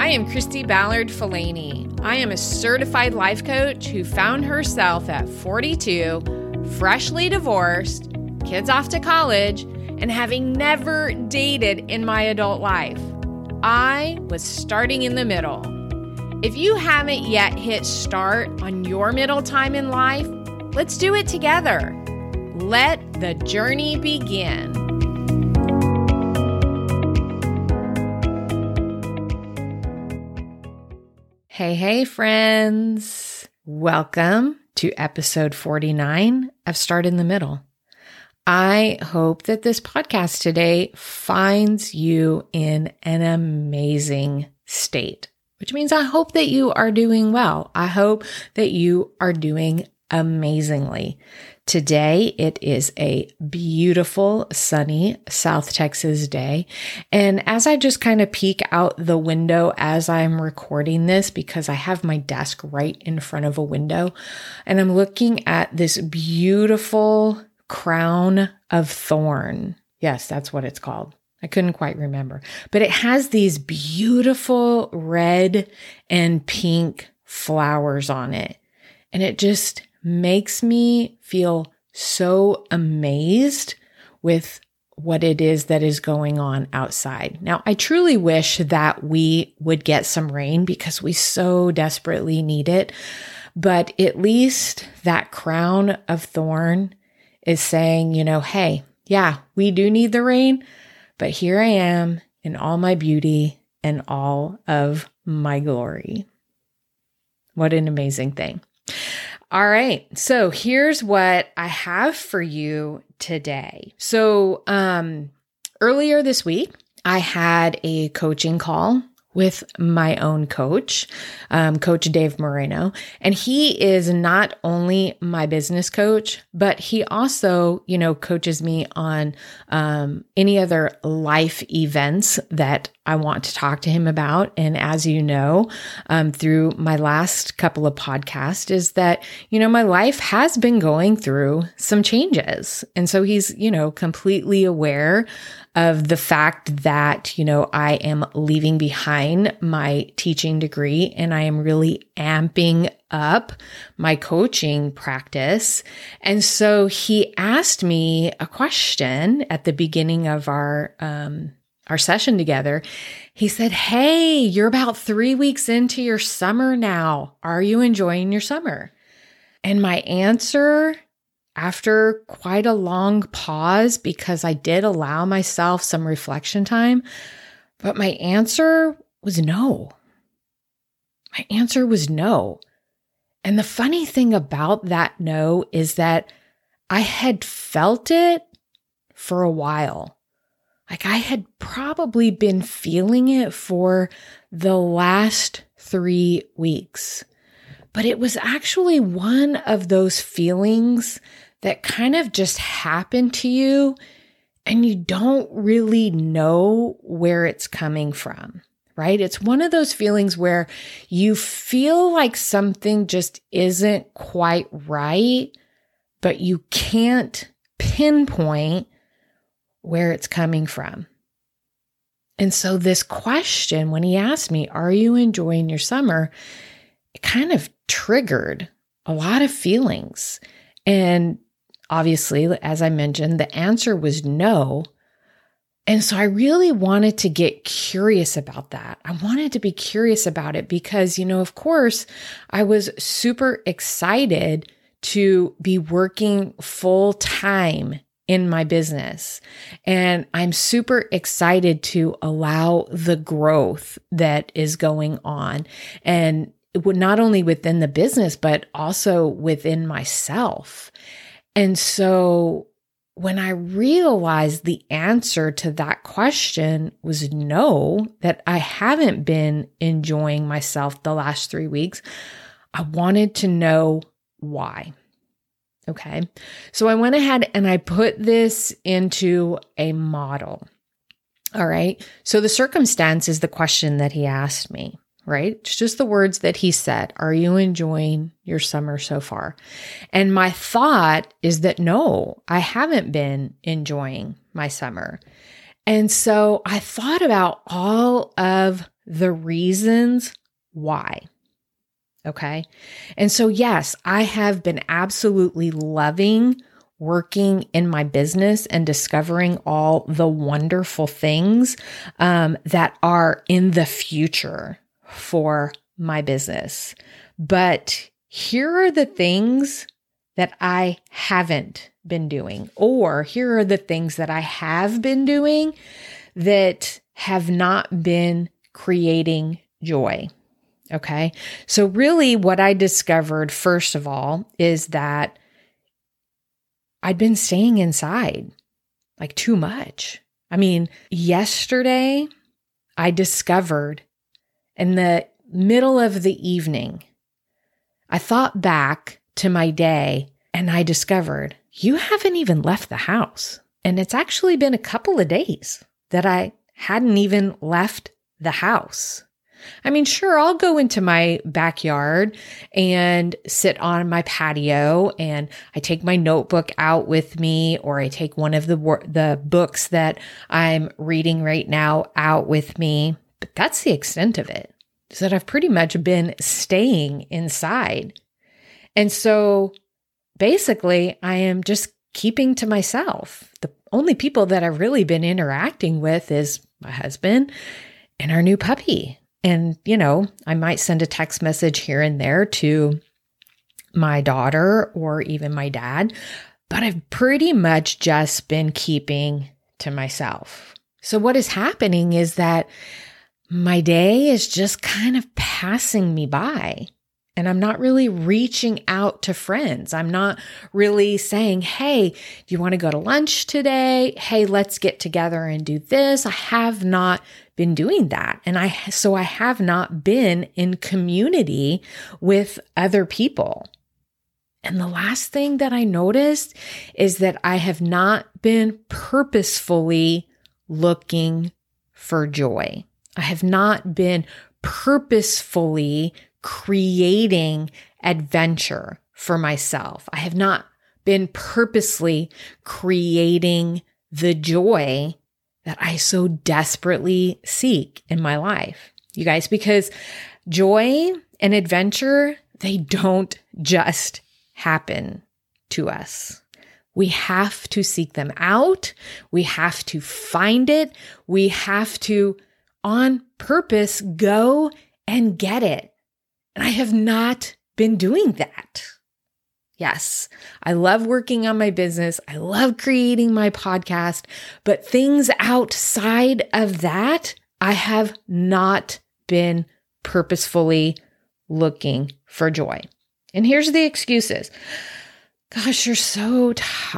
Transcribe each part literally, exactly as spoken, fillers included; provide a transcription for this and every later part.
I am Christy Ballard Falani. I am a certified life coach who found herself at forty-two, freshly divorced, kids off to college, and having never dated in my adult life. I was starting in the middle. If you haven't yet hit start on your middle time in life, let's do it together. Let the journey begin. Hey, hey, friends. Welcome to episode forty-nine of Start in the Middle. I hope that this podcast today finds you in an amazing state, which means I hope that you are doing well. I hope that you are doing amazingly. Today, it is a beautiful, sunny South Texas day. And as I just kind of peek out the window as I'm recording this, because I have my desk right in front of a window, and I'm looking at this beautiful crown of thorn. Yes, that's what it's called. I couldn't quite remember, but it has these beautiful red and pink flowers on it. And it just makes me feel so amazed with what it is that is going on outside. Now, I truly wish that we would get some rain because we so desperately need it. But at least that crown of thorn is saying, you know, hey, yeah, we do need the rain, but here I am in all my beauty and all of my glory. What an amazing thing. All right. So here's what I have for you today. So um, earlier this week, I had a coaching call with my own coach, um, Coach Dave Moreno. And he is not only my business coach, but he also, you know, coaches me on um, any other life events that I want to talk to him about. And as you know, um, through my last couple of podcasts is that, you know, my life has been going through some changes. And so he's, you know, completely aware of the fact that, you know, I am leaving behind my teaching degree and I am really amping up my coaching practice. And so he asked me a question at the beginning of our, um, our session together. He said, hey, you're about three weeks into your summer now. Are you enjoying your summer? And my answer, after quite a long pause, because I did allow myself some reflection time, but my answer was no. My answer was no. And the funny thing about that no is that I had felt it for a while. Like I had probably been feeling it for the last three weeks. But it was actually one of those feelings that kind of just happen to you and you don't really know where it's coming from, right? It's one of those feelings where you feel like something just isn't quite right, but you can't pinpoint where it's coming from. And so this question, when he asked me, are you enjoying your summer? It kind of triggered a lot of feelings. And obviously, as I mentioned, the answer was no. And so I really wanted to get curious about that. I wanted to be curious about it because, you know, of course, I was super excited to be working full time in my business. And I'm super excited to allow the growth that is going on. And it would not only within the business, but also within myself. And so when I realized the answer to that question was no, that I haven't been enjoying myself the last three weeks, I wanted to know why. Okay. So I went ahead and I put this into a model. All right. So the circumstance is the question that he asked me. right? It's just the words that he said. Are you enjoying your summer so far? And my thought is that no, I haven't been enjoying my summer. And so I thought about all of the reasons why. Okay. And so, yes, I have been absolutely loving working in my business and discovering all the wonderful things um, that are in the future for my business. But here are the things that I haven't been doing, or here are the things that I have been doing that have not been creating joy. Okay. So really what I discovered, first of all, is that I'd been staying inside like too much. I mean, yesterday I discovered in the middle of the evening, I thought back to my day and I discovered you haven't even left the house. And it's actually been a couple of days that I hadn't even left the house. I mean, sure, I'll go into my backyard and sit on my patio and I take my notebook out with me, or I take one of the the books that I'm reading right now out with me. But that's the extent of it. Is that I've pretty much been staying inside. And so basically, I am just keeping to myself. The only people that I've really been interacting with is my husband and our new puppy. And, you know, I might send a text message here and there to my daughter or even my dad, but I've pretty much just been keeping to myself. So what is happening is that my day is just kind of passing me by. And I'm not really reaching out to friends. I'm not really saying, hey, do you want to go to lunch today? Hey, let's get together and do this. I have not been doing that. And I, so I have not been in community with other people. And the last thing that I noticed is that I have not been purposefully looking for joy. I have not been purposefully creating adventure for myself. I have not been purposely creating the joy that I so desperately seek in my life. You guys, because joy and adventure, they don't just happen to us. We have to seek them out. We have to find it. We have to, on purpose, go and get it. And I have not been doing that. Yes, I love working on my business. I love creating my podcast, but things outside of that, I have not been purposefully looking for joy. And here's the excuses. Gosh, you're so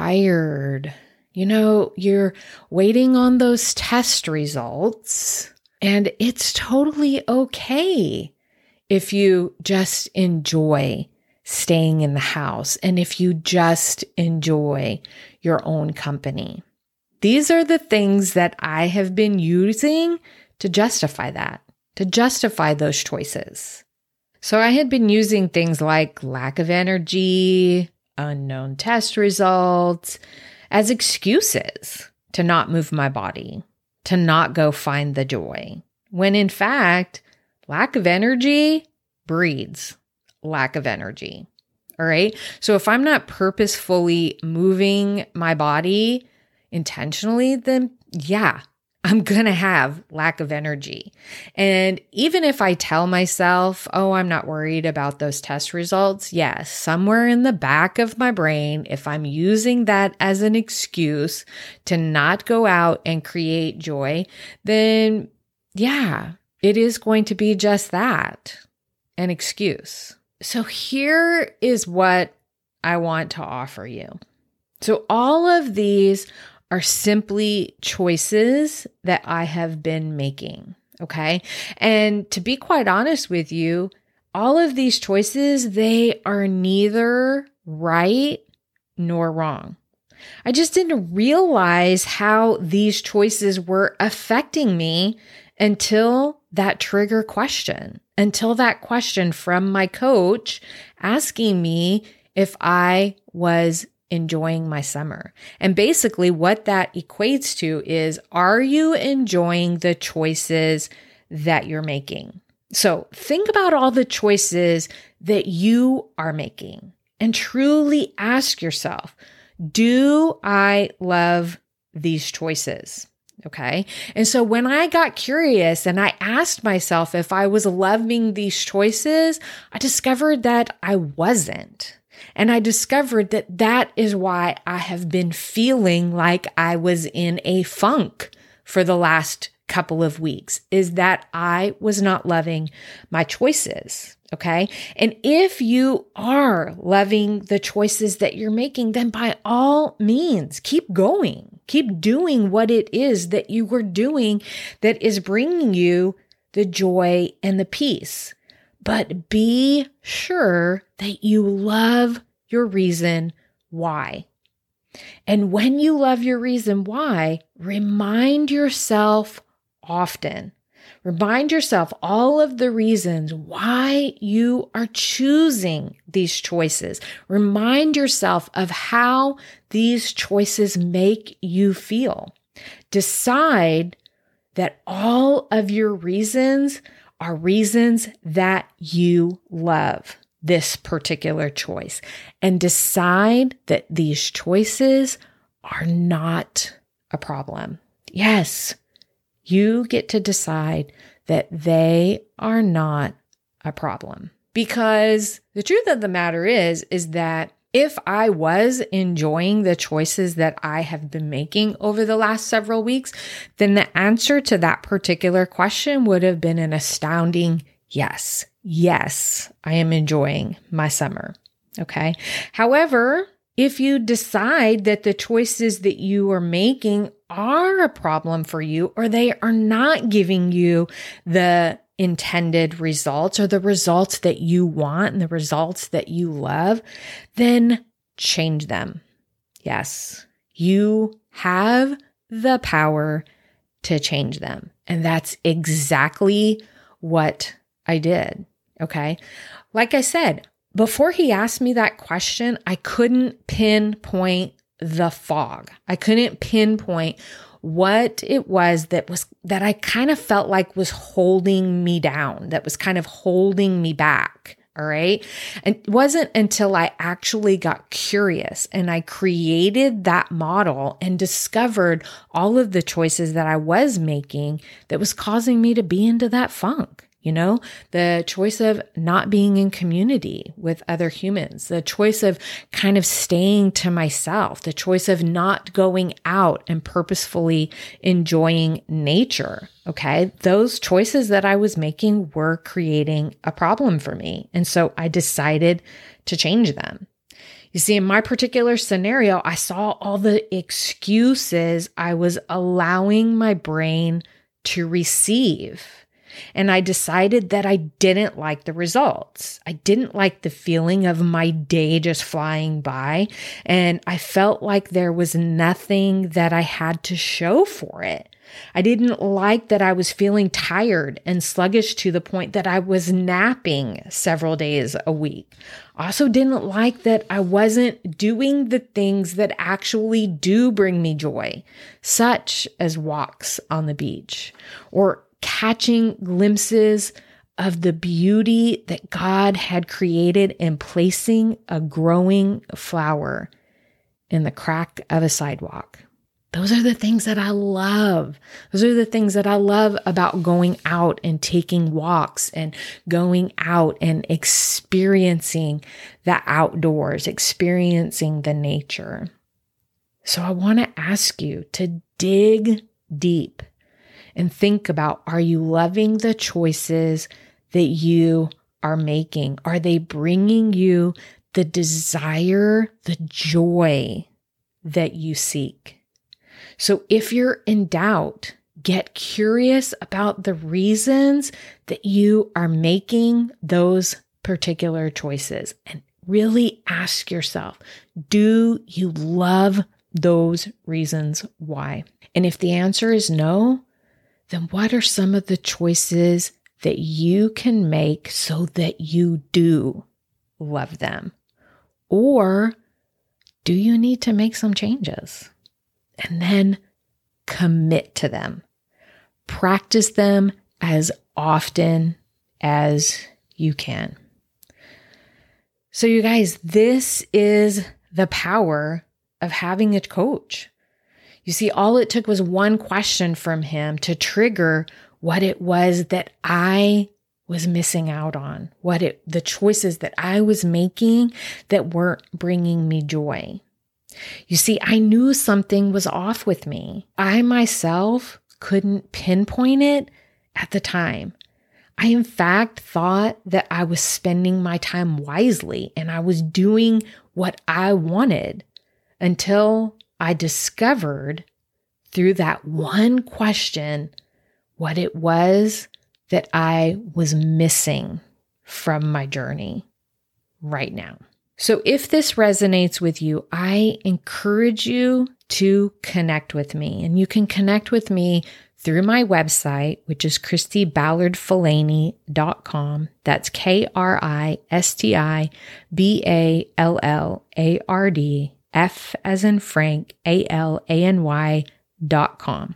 tired. You know, you're waiting on those test results, and it's totally okay if you just enjoy staying in the house and if you just enjoy your own company. These are the things that I have been using to justify that, to justify those choices. So I had been using things like lack of energy, unknown test results as excuses to not move my body, to not go find the joy, when in fact, lack of energy breeds lack of energy. All right. So if I'm not purposefully moving my body intentionally, then yeah, I'm going to have lack of energy. And even if I tell myself, oh, I'm not worried about those test results, yes, somewhere in the back of my brain, if I'm using that as an excuse to not go out and create joy, then yeah, it is going to be just that, an excuse. So here is what I want to offer you. So all of these are simply choices that I have been making, okay? And to be quite honest with you, all of these choices, they are neither right nor wrong. I just didn't realize how these choices were affecting me until that trigger question, until that question from my coach asking me if I was enjoying my summer? And basically what that equates to is, are you enjoying the choices that you're making? So think about all the choices that you are making and truly ask yourself, do I love these choices? Okay. And so when I got curious and I asked myself if I was loving these choices, I discovered that I wasn't. And I discovered that that is why I have been feeling like I was in a funk for the last couple of weeks, is that I was not loving my choices. Okay. And if you are loving the choices that you're making, then by all means, keep going, keep doing what it is that you were doing that is bringing you the joy and the peace. But be sure that you love your reason why. And when you love your reason why, remind yourself often. Remind yourself all of the reasons why you are choosing these choices. Remind yourself of how these choices make you feel. Decide that all of your reasons are reasons that you love this particular choice, and decide that these choices are not a problem. Yes, you get to decide that they are not a problem. Because the truth of the matter is, is that if I was enjoying the choices that I have been making over the last several weeks, then the answer to that particular question would have been an astounding yes. Yes, I am enjoying my summer. Okay. However, if you decide that the choices that you are making are a problem for you, or they are not giving you the intended results or the results that you want and the results that you love, then change them. Yes, you have the power to change them. And that's exactly what I did. Okay. Like I said, before he asked me that question, I couldn't pinpoint the fog. I couldn't pinpoint what it was that was, that I kind of felt like was holding me down, that was kind of holding me back. All right. And it wasn't until I actually got curious and I created that model and discovered all of the choices that I was making that was causing me to be into that funk. You know, the choice of not being in community with other humans, the choice of kind of staying to myself, the choice of not going out and purposefully enjoying nature. Okay. Those choices that I was making were creating a problem for me. And so I decided to change them. You see, in my particular scenario, I saw all the excuses I was allowing my brain to receive. And I decided that I didn't like the results. I didn't like the feeling of my day just flying by. And I felt like there was nothing that I had to show for it. I didn't like that I was feeling tired and sluggish to the point that I was napping several days a week. I also didn't like that I wasn't doing the things that actually do bring me joy, such as walks on the beach or catching glimpses of the beauty that God had created in placing a growing flower in the crack of a sidewalk. Those are the things that I love. Those are the things that I love about going out and taking walks and going out and experiencing the outdoors, experiencing the nature. So I want to ask you to dig deep and think about, are you loving the choices that you are making? Are they bringing you the desire, the joy that you seek? So if you're in doubt, get curious about the reasons that you are making those particular choices and really ask yourself, do you love those reasons why? And if the answer is no, then what are some of the choices that you can make so that you do love them? Or do you need to make some changes? And then commit to them. Practice them as often as you can. So you guys, this is the power of having a coach. You see, all it took was one question from him to trigger what it was that I was missing out on, what it, the choices that I was making that weren't bringing me joy. You see, I knew something was off with me. I myself couldn't pinpoint it at the time. I, in fact, thought that I was spending my time wisely and I was doing what I wanted until I discovered through that one question what it was that I was missing from my journey right now. So if this resonates with you, I encourage you to connect with me. And you can connect with me through my website, which is Kristi Ballard Falany dot com. That's K R I S T I B A L L A R D F as in Frank, A L A N Y dot com.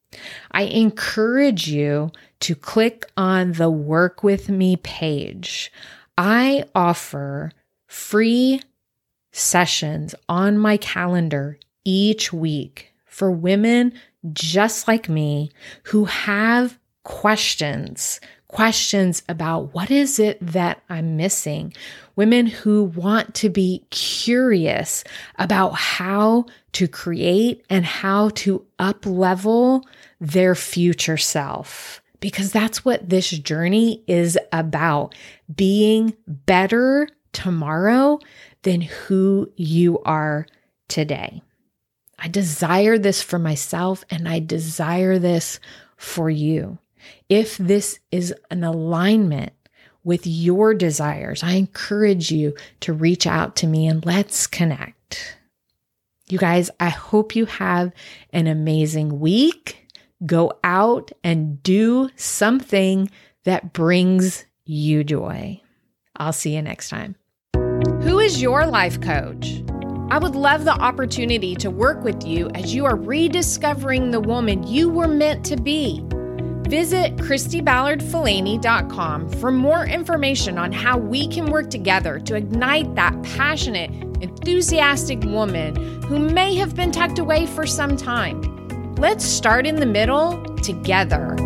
I encourage you to click on the Work With Me page. I offer free sessions on my calendar each week for women just like me who have questions, questions about what is it that I'm missing, women who want to be curious about how to create and how to up-level their future self. Because that's what this journey is about, being better tomorrow than who you are today. I desire this for myself and I desire this for you. If this is an alignment with your desires, I encourage you to reach out to me and let's connect. You guys, I hope you have an amazing week. Go out and do something that brings you joy. I'll see you next time. Who is your life coach? I would love the opportunity to work with you as you are rediscovering the woman you were meant to be. Visit Kristi Ballard Falany dot com for more information on how we can work together to ignite that passionate, enthusiastic woman who may have been tucked away for some time. Let's start in the middle together.